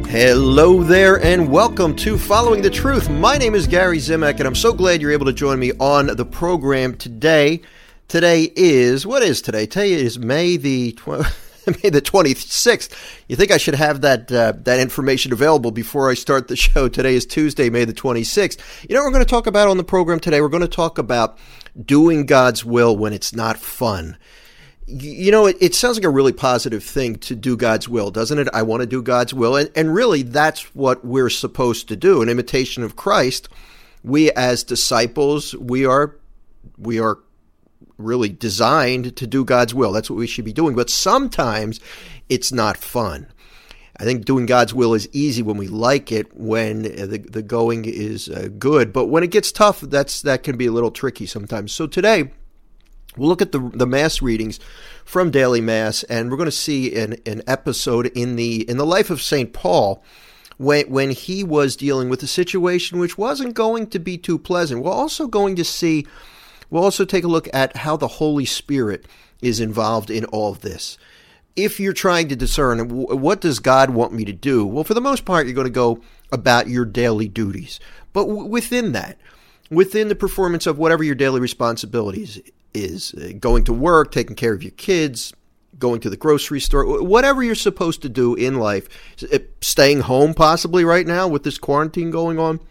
Hello there and welcome to Following the Truth. My name is Gary Zimak and I'm so glad you're able to join me on the program today. Today is, what is today? Today is May the 26th. You think I should have that information available before I start the show. Today is Tuesday, May the 26th. You know what we're going to talk about on the program today? We're going to talk about doing God's will when it's not fun. You know, it sounds like a really positive thing to do God's will, doesn't it? I want to do God's will. And really, that's what we're supposed to do. In imitation of Christ, we as disciples, we are really designed to do God's will. That's what we should be doing. But sometimes it's not fun. I think doing God's will is easy when we like it, when the going is good. But when it gets tough, that can be a little tricky sometimes. So today, we'll look at the Mass readings from Daily Mass, and we're going to see an episode in the life of St. Paul when he was dealing with a situation which wasn't going to be too pleasant. We'll also take a look at how the Holy Spirit is involved in all of this. If you're trying to discern, what does God want me to do? Well, for the most part, you're going to go about your daily duties. But within the performance of whatever your daily responsibilities is, going to work, taking care of your kids, going to the grocery store, whatever you're supposed to do in life, staying home possibly right now with this quarantine going on,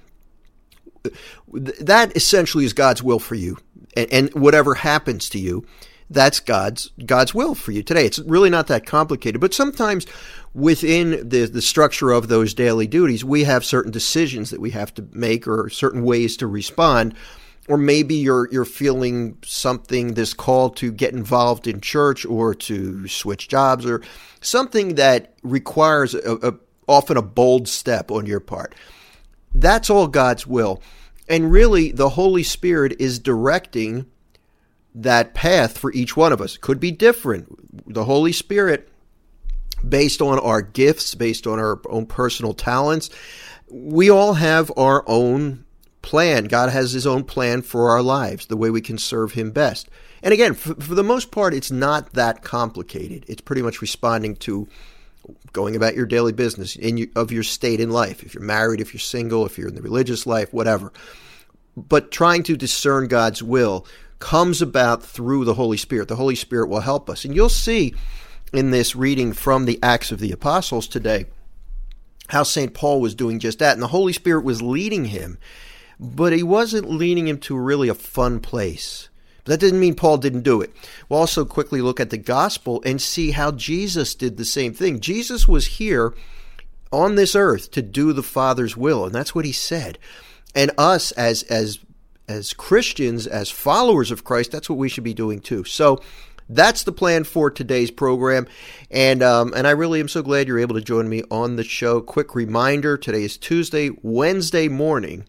that essentially is God's will for you. And whatever happens to you, that's God's will for you today. It's really not that complicated, but sometimes within the structure of those daily duties, we have certain decisions that we have to make or certain ways to respond. Or maybe you're feeling this call to get involved in church or to switch jobs or something that requires often a bold step on your part. That's all God's will. And really, the Holy Spirit is directing that path for each one of us. It could be different. The Holy Spirit, based on our gifts, based on our own personal talents, we all have our own plan. God has his own plan for our lives, the way we can serve him best. And again, for the most part, it's not that complicated. It's pretty much responding to going about your daily business of your state in life. If you're married, if you're single, if you're in the religious life, whatever. But trying to discern God's will comes about through the Holy Spirit. The Holy Spirit will help us. And you'll see in this reading from the Acts of the Apostles today how St. Paul was doing just that. And the Holy Spirit was leading him, but he wasn't leading him to really a fun place. That didn't mean Paul didn't do it. We'll also quickly look at the gospel and see how Jesus did the same thing. Jesus was here on this earth to do the Father's will, and that's what he said. And us as Christians, as followers of Christ, that's what we should be doing too. So that's the plan for today's program, and I really am so glad you're able to join me on the show. Quick reminder, today is Tuesday, Wednesday morning,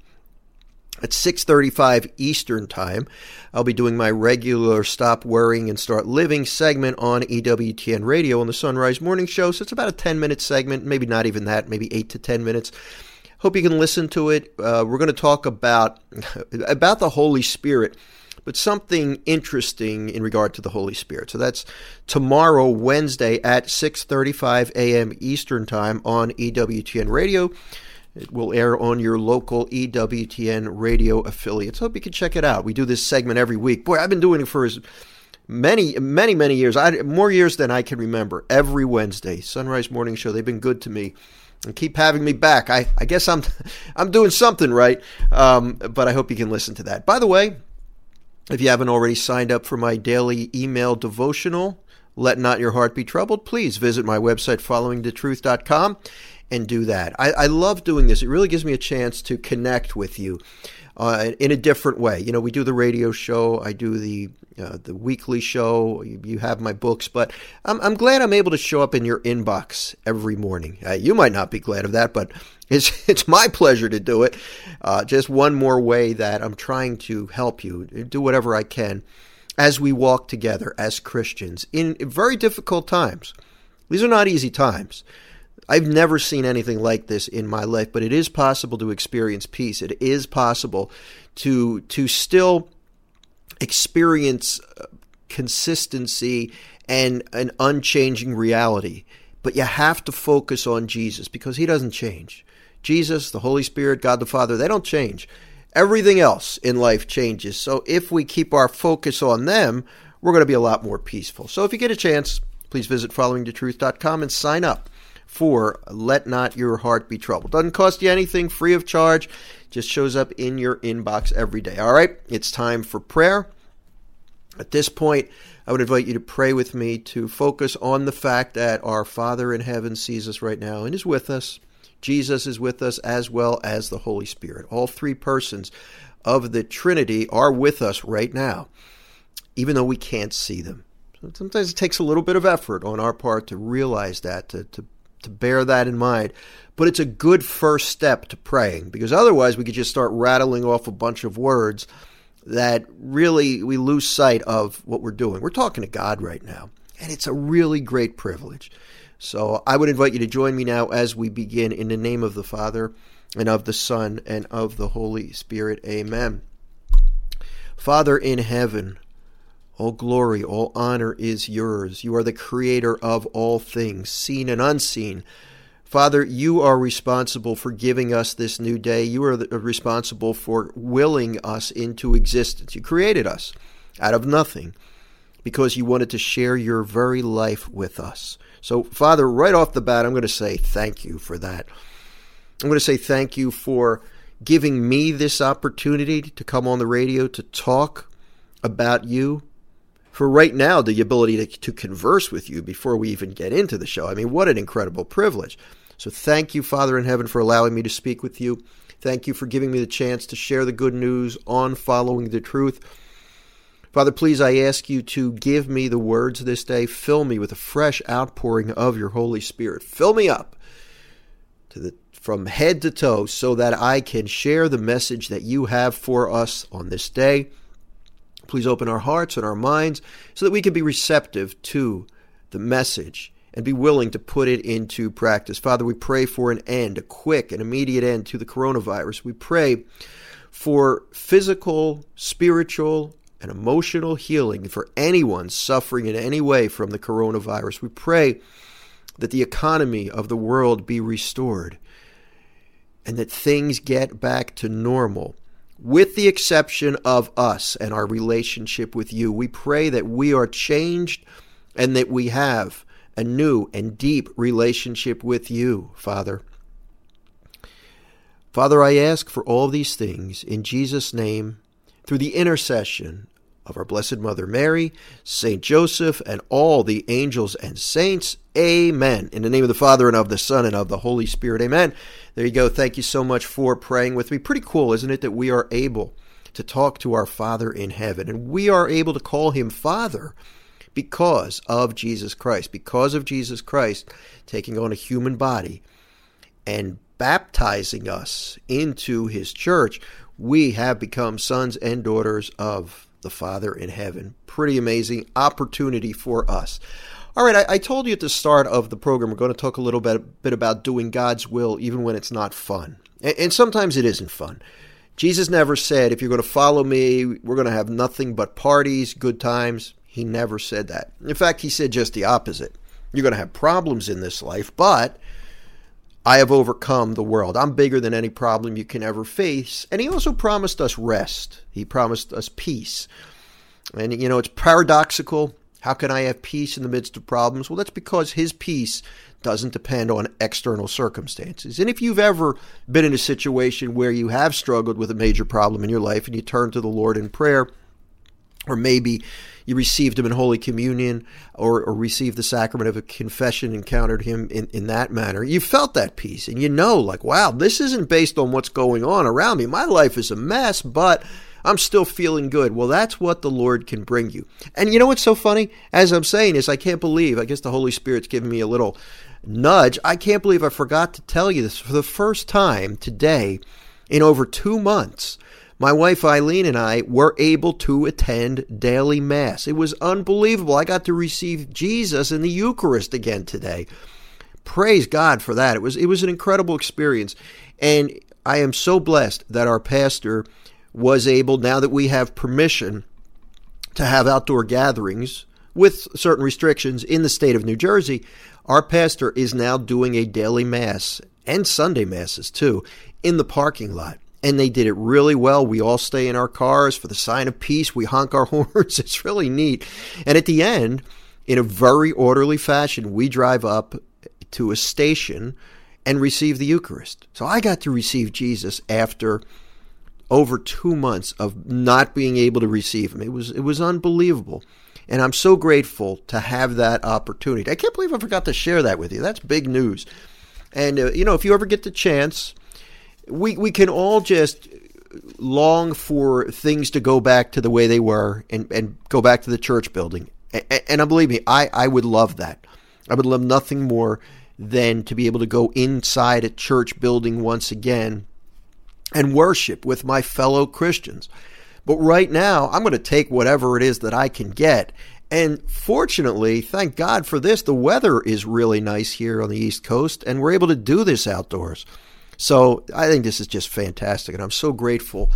at 6:35 Eastern Time, I'll be doing my regular Stop Worrying and Start Living segment on EWTN Radio on the Sunrise Morning Show. So it's about a 10-minute segment, maybe not even that, maybe 8 to 10 minutes. Hope you can listen to it. We're going to talk about the Holy Spirit, but something interesting in regard to the Holy Spirit. So that's tomorrow, Wednesday at 6:35 a.m. Eastern Time on EWTN Radio. It will air on your local EWTN radio affiliates. Hope you can check it out. We do this segment every week. Boy, I've been doing it for many years. More years than I can remember. Every Wednesday, Sunrise Morning Show. They've been good to me and keep having me back. I guess I'm doing something right, but I hope you can listen to that. By the way, if you haven't already signed up for my daily email devotional, Let Not Your Heart Be Troubled, please visit my website, followingthetruth.com. and do that. I love doing this. It really gives me a chance to connect with you in a different way. You know, we do the radio show. I do the weekly show. You have my books, but I'm glad I'm able to show up in your inbox every morning. You might not be glad of that, but it's my pleasure to do it. Just one more way that I'm trying to help you do whatever I can as we walk together as Christians in very difficult times. These are not easy times. I've never seen anything like this in my life, but it is possible to experience peace. It is possible to still experience consistency and an unchanging reality. But you have to focus on Jesus because he doesn't change. Jesus, the Holy Spirit, God the Father, they don't change. Everything else in life changes. So if we keep our focus on them, we're going to be a lot more peaceful. So if you get a chance, please visit followingthetruth.com and sign up for Let Not Your Heart Be Troubled. Doesn't cost you anything, free of charge. Just shows up in your inbox every day. All right, it's time for prayer. At this point, I would invite you to pray with me to focus on the fact that our Father in heaven sees us right now and is with us. Jesus is with us as well as the Holy Spirit. All three persons of the Trinity are with us right now, even though we can't see them. Sometimes it takes a little bit of effort on our part to realize that, to bear that in mind. But it's a good first step to praying, because otherwise we could just start rattling off a bunch of words that really we lose sight of what we're doing. We're talking to God right now, and it's a really great privilege. So I would invite you to join me now as we begin in the name of the Father and of the Son and of the Holy Spirit. Amen. Father in heaven, all glory, all honor is yours. You are the creator of all things, seen and unseen. Father, you are responsible for giving us this new day. You are responsible for willing us into existence. You created us out of nothing because you wanted to share your very life with us. So, Father, right off the bat, I'm going to say thank you for that. I'm going to say thank you for giving me this opportunity to come on the radio to talk about you. For right now, the ability to converse with you before we even get into the show. I mean, what an incredible privilege. So thank you, Father in heaven, for allowing me to speak with you. Thank you for giving me the chance to share the good news on Following the Truth. Father, please, I ask you to give me the words this day. Fill me with a fresh outpouring of your Holy Spirit. Fill me up from head to toe so that I can share the message that you have for us on this day. Please open our hearts and our minds so that we can be receptive to the message and be willing to put it into practice. Father, we pray for an end, a quick and immediate end to the coronavirus. We pray for physical, spiritual, and emotional healing for anyone suffering in any way from the coronavirus. We pray that the economy of the world be restored and that things get back to normal, with the exception of us and our relationship with you. We pray that we are changed and that we have a new and deep relationship with you, Father. Father, I ask for all these things in Jesus' name, through the intercession of our Blessed Mother Mary, Saint Joseph, and all the angels and saints. Amen. In the name of the Father, and of the Son, and of the Holy Spirit. Amen. There you go. Thank you so much for praying with me. Pretty cool, isn't it, that we are able to talk to our Father in heaven, and we are able to call him Father because of Jesus Christ. Because of Jesus Christ taking on a human body and baptizing us into his church, we have become sons and daughters of the Father in heaven. Pretty amazing opportunity for us. All right, I told you at the start of the program we're going to talk a little bit about doing God's will even when it's not fun. And sometimes it isn't fun. Jesus never said, if you're going to follow me, we're going to have nothing but parties, good times. He never said that. In fact, he said just the opposite. You're going to have problems in this life, but I have overcome the world. I'm bigger than any problem you can ever face. And he also promised us rest. He promised us peace. And, it's paradoxical. How can I have peace in the midst of problems? Well, that's because his peace doesn't depend on external circumstances. And if you've ever been in a situation where you have struggled with a major problem in your life and you turn to the Lord in prayer, or maybe you received him in Holy Communion or received the sacrament of a confession, encountered him in that manner, you felt that peace. And wow, this isn't based on what's going on around me. My life is a mess, but I'm still feeling good. Well, that's what the Lord can bring you. And you know what's so funny? As I'm saying this, I can't believe, I guess the Holy Spirit's giving me a little nudge. I can't believe I forgot to tell you this. For the first time today in over 2 months, my wife Eileen and I were able to attend daily Mass. It was unbelievable. I got to receive Jesus in the Eucharist again today. Praise God for that. It was an incredible experience. And I am so blessed that our pastor was able, now that we have permission to have outdoor gatherings with certain restrictions in the state of New Jersey, Our pastor is now doing a daily mass and Sunday masses too in the parking lot. And they did it really well. We all stay in our cars for the sign of peace. We honk our horns. It's really neat. And at the end, in a very orderly fashion, we drive up to a station and receive the Eucharist. So I got to receive Jesus after over 2 months of not being able to receive him. It was unbelievable. And I'm so grateful to have that opportunity. I can't believe I forgot to share that with you. That's big news. And, if you ever get the chance, we can all just long for things to go back to the way they were and go back to the church building. And believe me, I would love that. I would love nothing more than to be able to go inside a church building once again and worship with my fellow Christians. But right now, I'm going to take whatever it is that I can get. And fortunately, thank God for this, the weather is really nice here on the East Coast, and we're able to do this outdoors. So I think this is just fantastic, and I'm so grateful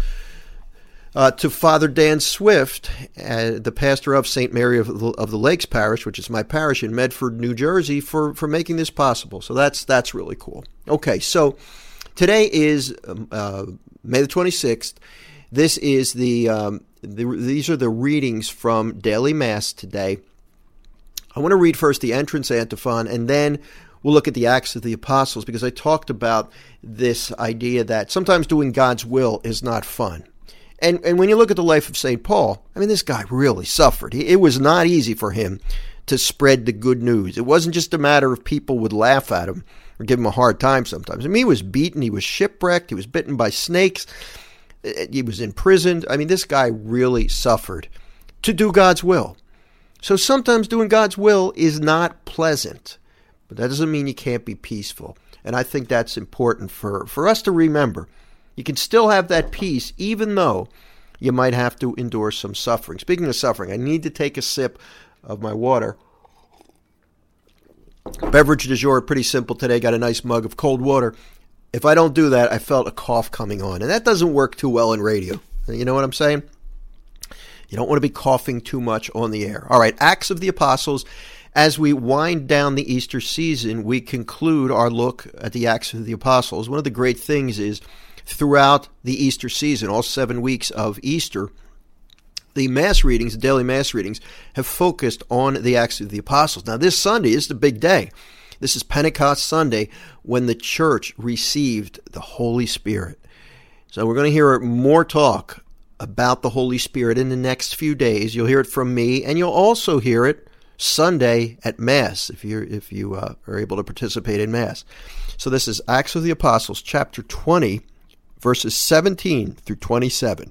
to Father Dan Swift, the pastor of St. Mary of the Lakes Parish, which is my parish in Medford, New Jersey, for making this possible. So that's really cool. Okay, so today is May the 26th. This is these are the readings from Daily Mass today. I want to read first the entrance antiphon, and then we'll look at the Acts of the Apostles, because I talked about this idea that sometimes doing God's will is not fun. And when you look at the life of St. Paul, I mean, this guy really suffered. It was not easy for him to spread the good news. It wasn't just a matter of people would laugh at him or give him a hard time sometimes. I mean, he was beaten, he was shipwrecked, he was bitten by snakes, he was imprisoned. I mean, this guy really suffered to do God's will. So sometimes doing God's will is not pleasant, but that doesn't mean you can't be peaceful. And I think that's important for us to remember. You can still have that peace even though you might have to endure some suffering. Speaking of suffering, I need to take a sip of my water. Beverage du jour, pretty simple today. Got a nice mug of cold water. If I don't do that, I felt a cough coming on. And that doesn't work too well in radio. You know what I'm saying? You don't want to be coughing too much on the air. All right, Acts of the Apostles. As we wind down the Easter season, we conclude our look at the Acts of the Apostles. One of the great things is throughout the Easter season, all 7 weeks of Easter, the Mass readings, the daily Mass readings, have focused on the Acts of the Apostles. Now, this Sunday is the big day. This is Pentecost Sunday, when the church received the Holy Spirit. So we're going to hear more talk about the Holy Spirit in the next few days. You'll hear it from me, and you'll also hear it Sunday at Mass, if you are able to participate in Mass. So this is Acts of the Apostles, chapter 20, verses 17 through 27.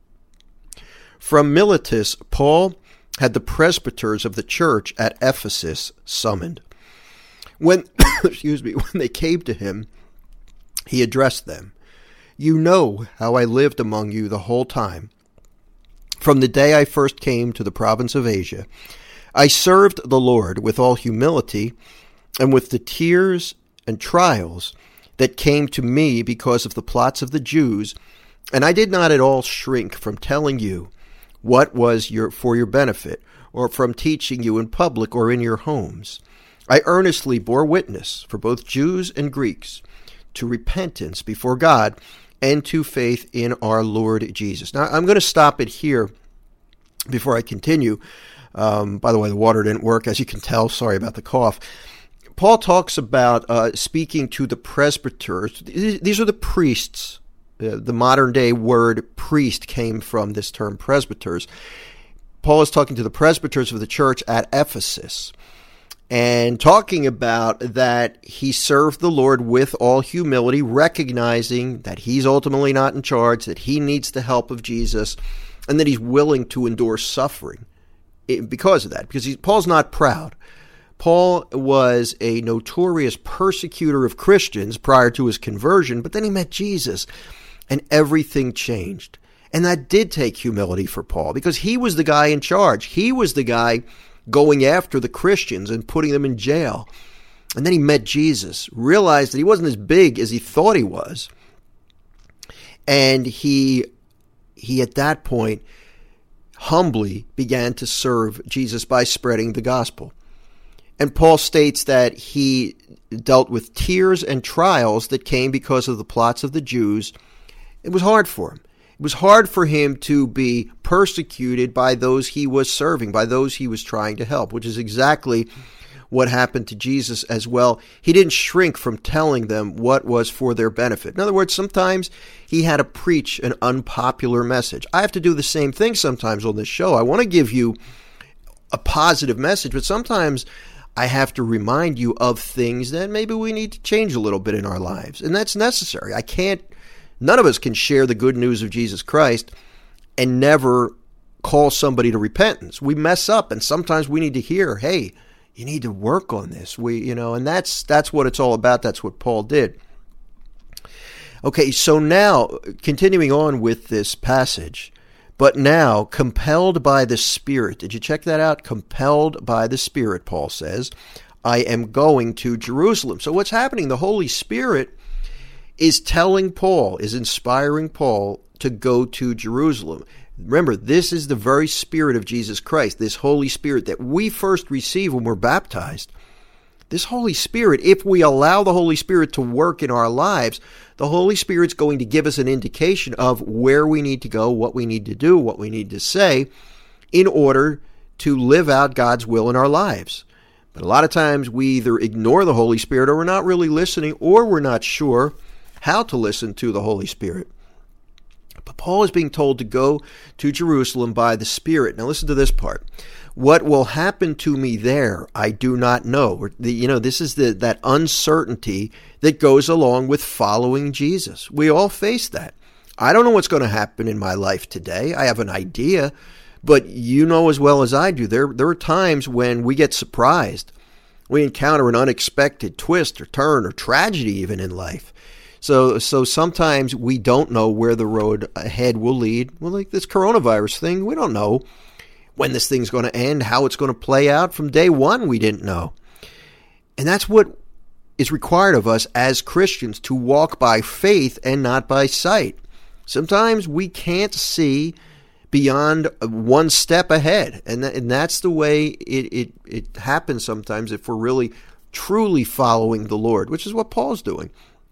From Miletus, Paul had the presbyters of the church at Ephesus summoned. When they came to him, he addressed them. You know how I lived among you the whole time. From the day I first came to the province of Asia, I served the Lord with all humility and with the tears and trials that came to me because of the plots of the Jews, and I did not at all shrink from telling you what was for your benefit, or from teaching you in public or in your homes. I earnestly bore witness for both Jews and Greeks to repentance before God and to faith in our Lord Jesus. Now, I'm going to stop it here before I continue. By the way, the water didn't work, as you can tell. Sorry about the cough. Paul talks about speaking to the presbyters. These are the priests. The modern-day word priest came from this term presbyters. Paul is talking to the presbyters of the church at Ephesus and talking about that he served the Lord with all humility, recognizing that he's ultimately not in charge, that he needs the help of Jesus, and that he's willing to endure suffering because of that, because Paul's not proud. Paul was a notorious persecutor of Christians prior to his conversion, but then he met Jesus, and everything changed. And that did take humility for Paul, because he was the guy in charge. He was the guy going after the Christians and putting them in jail. And then he met Jesus, realized that he wasn't as big as he thought he was. And he at that point humbly began to serve Jesus by spreading the gospel. And Paul states that he dealt with tears and trials that came because of the plots of the Jews. It was hard for him. It was hard for him to be persecuted by those he was serving, by those he was trying to help, which is exactly what happened to Jesus as well. He didn't shrink from telling them what was for their benefit. In other words, sometimes he had to preach an unpopular message. I have to do the same thing sometimes on this show. I want to give you a positive message, but sometimes I have to remind you of things that maybe we need to change a little bit in our lives, and that's necessary. None of us can share the good news of Jesus Christ and never call somebody to repentance. We mess up, and sometimes we need to hear, hey, you need to work on this. And that's what it's all about. That's what Paul did. Okay, so now, continuing on with this passage, but now, compelled by the Spirit. Did you check that out? Compelled by the Spirit, Paul says, I am going to Jerusalem. So what's happening? The Holy Spirit is telling Paul, is inspiring Paul to go to Jerusalem. Remember, this is the very Spirit of Jesus Christ, this Holy Spirit that we first receive when we're baptized. This Holy Spirit, if we allow the Holy Spirit to work in our lives, the Holy Spirit's going to give us an indication of where we need to go, what we need to do, what we need to say in order to live out God's will in our lives. But a lot of times we either ignore the Holy Spirit, or we're not really listening, or we're not sure how to listen to the Holy Spirit. But Paul is being told to go to Jerusalem by the Spirit. Now listen to this part. What will happen to me there, I do not know. This is that uncertainty that goes along with following Jesus. We all face that. I don't know what's going to happen in my life today. I have an idea, but you know as well as I do, there are times when we get surprised. We encounter an unexpected twist or turn or tragedy even in life. So sometimes we don't know where the road ahead will lead. Well, like this coronavirus thing, we don't know when this thing's going to end, how it's going to play out. From day one, we didn't know. And that's what is required of us as Christians, to walk by faith and not by sight. Sometimes we can't see beyond one step ahead. And that's the way it happens sometimes if we're really truly following the Lord, which is what Paul's doing.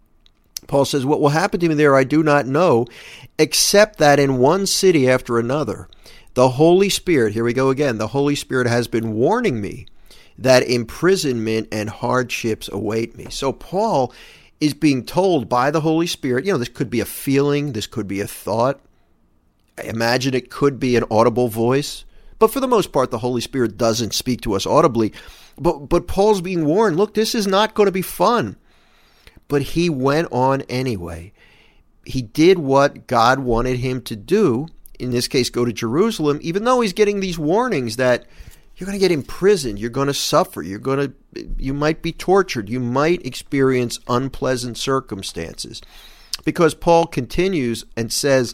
Paul says, what will happen to me there I do not know, except that in one city after another, the Holy Spirit, here we go again, the Holy Spirit has been warning me that imprisonment and hardships await me. So Paul is being told by the Holy Spirit, this could be a feeling, this could be a thought. I imagine it could be an audible voice. But for the most part, the Holy Spirit doesn't speak to us audibly. But Paul's being warned, look, this is not going to be fun. But he went on anyway. He did what God wanted him to do, in this case, go to Jerusalem, even though he's getting these warnings that you're going to get imprisoned, you're going to suffer, you might be tortured, you might experience unpleasant circumstances. Because Paul continues and says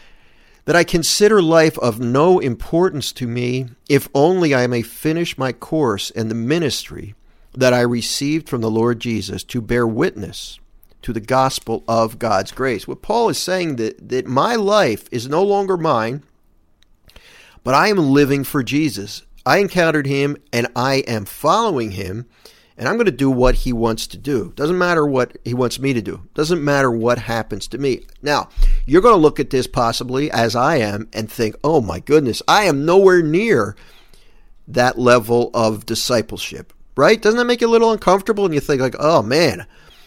that I consider life of no importance to me if only I may finish my course and the ministry that I received from the Lord Jesus to bear witness to the gospel of God's grace. What Paul is saying that my life is no longer mine, but I am living for Jesus. I encountered him and I am following him, and I'm going to do what he wants to do. Doesn't matter what he wants me to do. Doesn't matter what happens to me. Now, you're going to look at this possibly as I am and think, oh my goodness, I am nowhere near that level of discipleship. Right? Doesn't that make you a little uncomfortable? And you think like, oh man,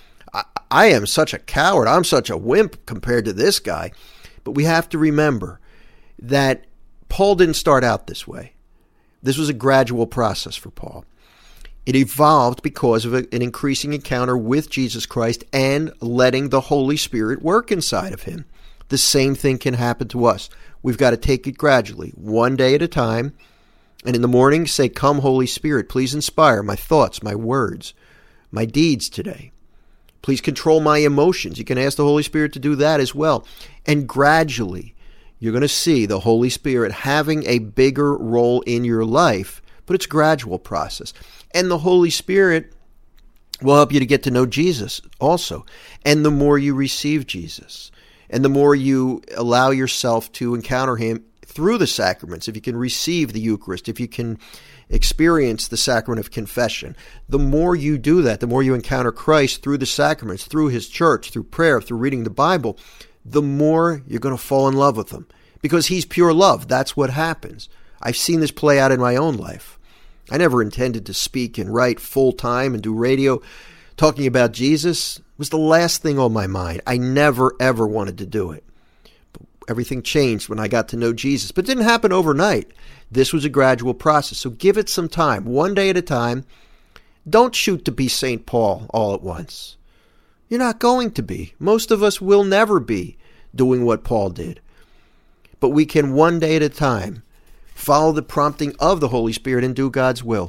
I am such a coward. I'm such a wimp compared to this guy. But we have to remember that Paul didn't start out this way. This was a gradual process for Paul. It evolved because of an increasing encounter with Jesus Christ and letting the Holy Spirit work inside of him. The same thing can happen to us. We've got to take it gradually, one day at a time. And in the morning, say, come, Holy Spirit, please inspire my thoughts, my words, my deeds today. Please control my emotions. You can ask the Holy Spirit to do that as well. And gradually, you're going to see the Holy Spirit having a bigger role in your life, but it's a gradual process. And the Holy Spirit will help you to get to know Jesus also. And the more you receive Jesus, and the more you allow yourself to encounter him through the sacraments, if you can receive the Eucharist, if you can experience the sacrament of confession. The more you do that, the more you encounter Christ through the sacraments, through his church, through prayer, through reading the Bible, the more you're going to fall in love with him. Because he's pure love. That's what happens. I've seen this play out in my own life. I never intended to speak and write full time and do radio. Talking about Jesus was the last thing on my mind. I never, ever wanted to do it. But everything changed when I got to know Jesus. But it didn't happen overnight. This was a gradual process. So give it some time, one day at a time. Don't shoot to be St. Paul all at once. You're not going to be. Most of us will never be doing what Paul did. But we can one day at a time follow the prompting of the Holy Spirit and do God's will.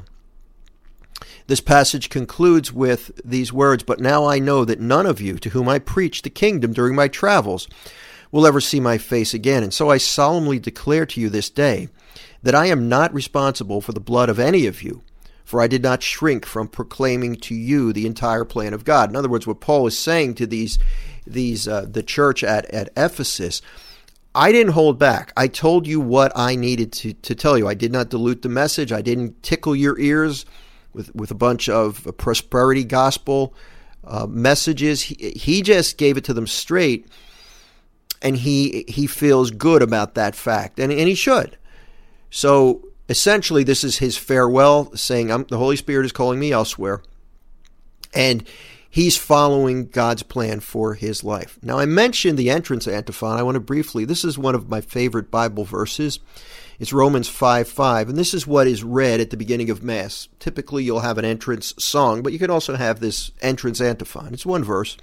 This passage concludes with these words, "But now I know that none of you to whom I preached the kingdom during my travels will ever see my face again. And so I solemnly declare to you this day that I am not responsible for the blood of any of you, for I did not shrink from proclaiming to you the entire plan of God." In other words, what Paul is saying to the church at Ephesus, I didn't hold back. I told you what I needed to tell you. I did not dilute the message. I didn't tickle your ears with a bunch of prosperity gospel messages. He just gave it to them straight, and he feels good about that fact, and he should. So essentially, this is his farewell, saying, the Holy Spirit is calling me elsewhere, and he's following God's plan for his life. Now, I mentioned the entrance antiphon. I want to briefly, this is one of my favorite Bible verses. It's Romans 5:5, and this is what is read at the beginning of Mass. Typically, you'll have an entrance song, but you can also have this entrance antiphon. It's one verse.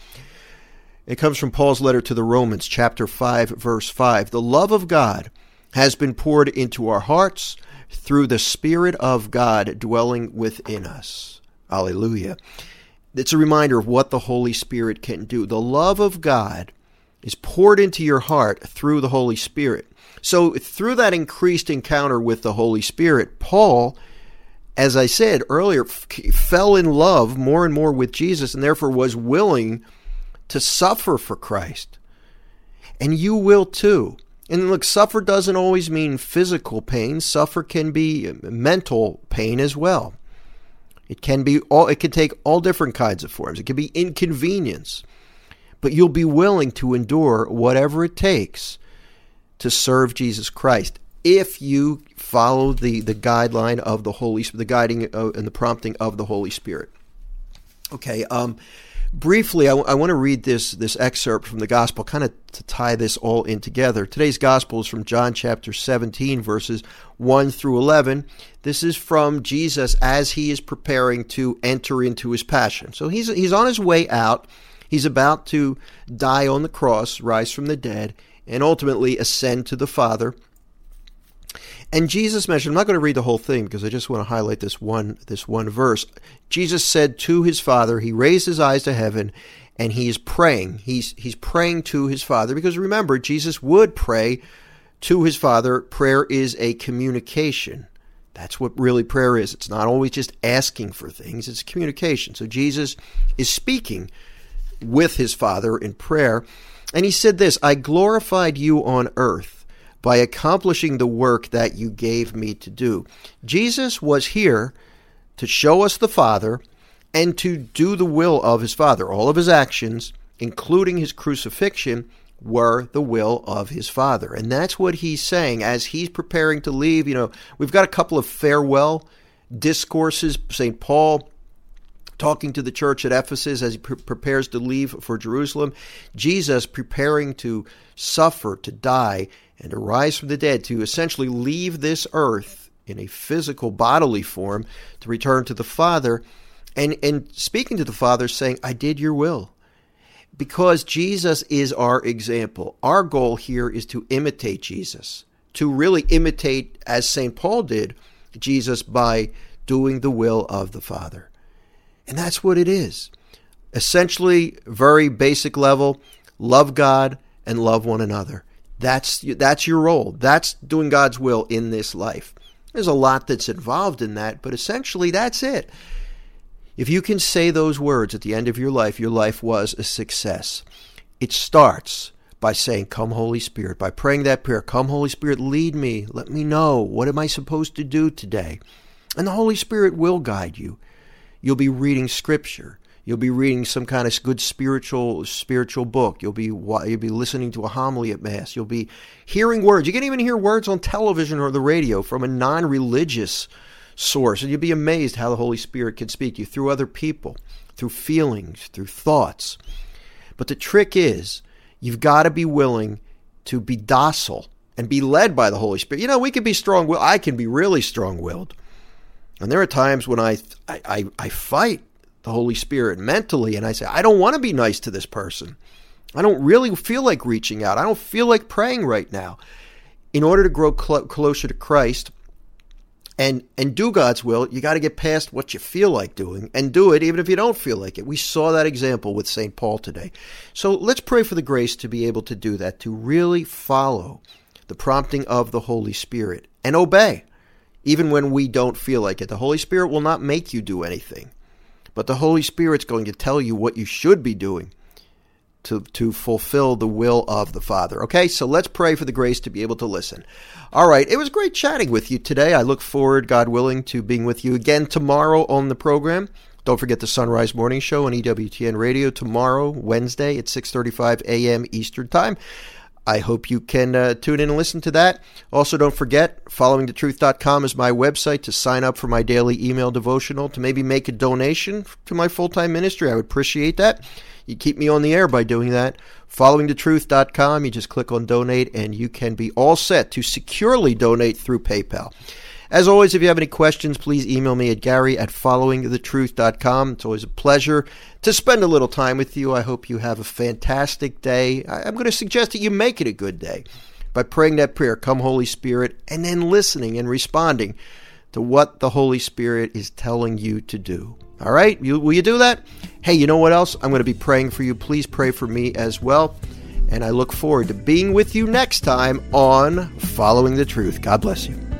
It comes from Paul's letter to the Romans, chapter 5, verse 5. "The love of God has been poured into our hearts through the Spirit of God dwelling within us." Alleluia. It's a reminder of what the Holy Spirit can do. The love of God is poured into your heart through the Holy Spirit. So through that increased encounter with the Holy Spirit, Paul, as I said earlier, fell in love more and more with Jesus, and therefore was willing to suffer for Christ. And you will too. And look, suffer doesn't always mean physical pain. Suffer can be mental pain as well. It can take all different kinds of forms. It can be inconvenience. But you'll be willing to endure whatever it takes to serve Jesus Christ if you follow the guideline of the Holy Spirit, the guiding and the prompting of the Holy Spirit. Okay, briefly, I want to read this excerpt from the Gospel, kind of to tie this all in together. Today's Gospel is from John chapter 17, verses 1 through 11. This is from Jesus as he is preparing to enter into his passion. So he's on his way out. He's about to die on the cross, rise from the dead, and ultimately ascend to the Father. And Jesus mentioned, I'm not going to read the whole thing because I just want to highlight this one verse. Jesus said to his Father, he raised his eyes to heaven, and he is praying. He's praying to his Father, because remember, Jesus would pray to his Father. Prayer is a communication. That's what really prayer is. It's not always just asking for things. It's communication. So Jesus is speaking with his Father in prayer. And he said this, "I glorified you on earth by accomplishing the work that you gave me to do." Jesus was here to show us the Father and to do the will of his Father. All of his actions, including his crucifixion, were the will of his Father. And that's what he's saying as he's preparing to leave. You know, we've got a couple of farewell discourses. St. Paul talking to the church at Ephesus as he prepares to leave for Jerusalem. Jesus preparing to suffer, to die, and to rise from the dead, to essentially leave this earth in a physical bodily form to return to the Father, and speaking to the Father saying, "I did your will." Because Jesus is our example. Our goal here is to imitate Jesus, to really imitate, as St. Paul did, Jesus by doing the will of the Father. And that's what it is. Essentially, very basic level, love God and love one another. That's your role. That's doing God's will in this life. There's a lot that's involved in that, but essentially that's it. If you can say those words at the end of your life was a success. It starts by saying, "Come, Holy Spirit," by praying that prayer, "Come, Holy Spirit, lead me. Let me know. What am I supposed to do today?" And the Holy Spirit will guide you. You'll be reading Scripture. You'll be reading some kind of good spiritual book. You'll be listening to a homily at Mass. You'll be hearing words. You can even hear words on television or the radio from a non-religious source. And you'll be amazed how the Holy Spirit can speak to you through other people, through feelings, through thoughts. But the trick is, you've got to be willing to be docile and be led by the Holy Spirit. You know, we can be strong-willed. I can be really strong-willed. And there are times when I fight the Holy Spirit mentally, and I say, I don't want to be nice to this person. I don't really feel like reaching out. I don't feel like praying right now. In order to grow closer to Christ and do God's will, you got to get past what you feel like doing and do it even if you don't feel like it. We saw that example with St. Paul today. So let's pray for the grace to be able to do that, to really follow the prompting of the Holy Spirit and obey, even when we don't feel like it. The Holy Spirit will not make you do anything. But the Holy Spirit's going to tell you what you should be doing to fulfill the will of the Father. Okay, so let's pray for the grace to be able to listen. All right, it was great chatting with you today. I look forward, God willing, to being with you again tomorrow on the program. Don't forget the Sunrise Morning Show on EWTN Radio tomorrow, Wednesday at 6:35 a.m. Eastern Time. I hope you can tune in and listen to that. Also, don't forget, followingthetruth.com is my website to sign up for my daily email devotional, to maybe make a donation to my full-time ministry. I would appreciate that. You keep me on the air by doing that. Followingthetruth.com, you just click on donate, and you can be all set to securely donate through PayPal. As always, if you have any questions, please email me at gary@followingthetruth.com. It's always a pleasure to spend a little time with you. I hope you have a fantastic day. I'm going to suggest that you make it a good day by praying that prayer, "Come, Holy Spirit," and then listening and responding to what the Holy Spirit is telling you to do. All right? Will you do that? Hey, you know what else? I'm going to be praying for you. Please pray for me as well. And I look forward to being with you next time on Following the Truth. God bless you.